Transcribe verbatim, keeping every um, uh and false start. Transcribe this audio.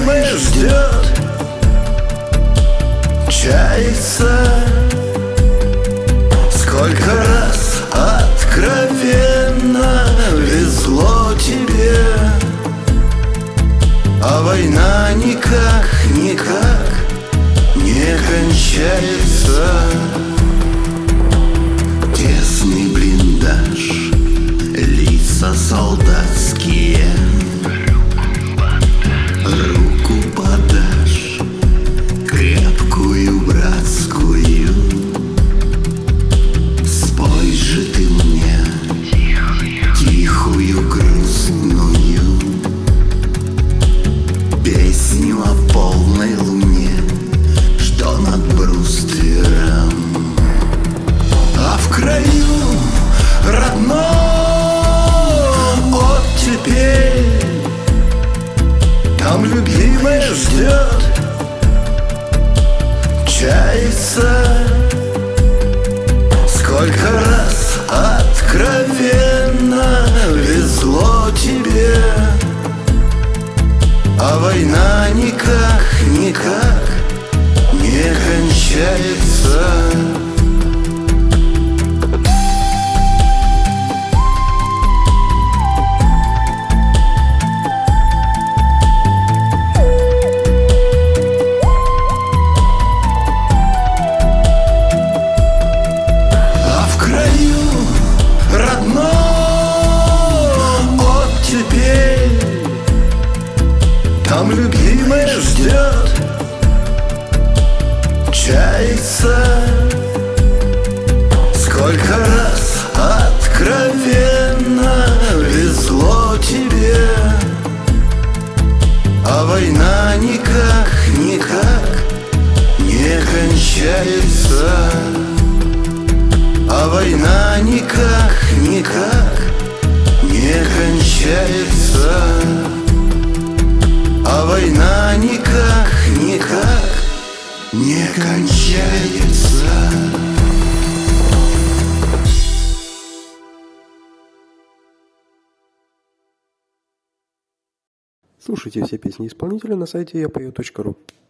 любимая ждет, чается. Сколько раз откровенно везло тебе, а война никак, никак не кончается. Тесный блиндаж, лица солдатские, руку подашь, крепкую братскую. Спой же ты мне тихую грустную песню о полной луне, что над бруствером. А в краю родном оттепель, там любимая ждет, чается. Сколько раз откровенно везло тебе, а война никак, никак не кончается. Там любимая ждет, чается. Сколько раз откровенно везло тебе, а война никак, никак не кончается. А война никак, никак не кончается. А война никак, никак не кончается. Слушайте все песни исполнителя на сайте я пою точка ру.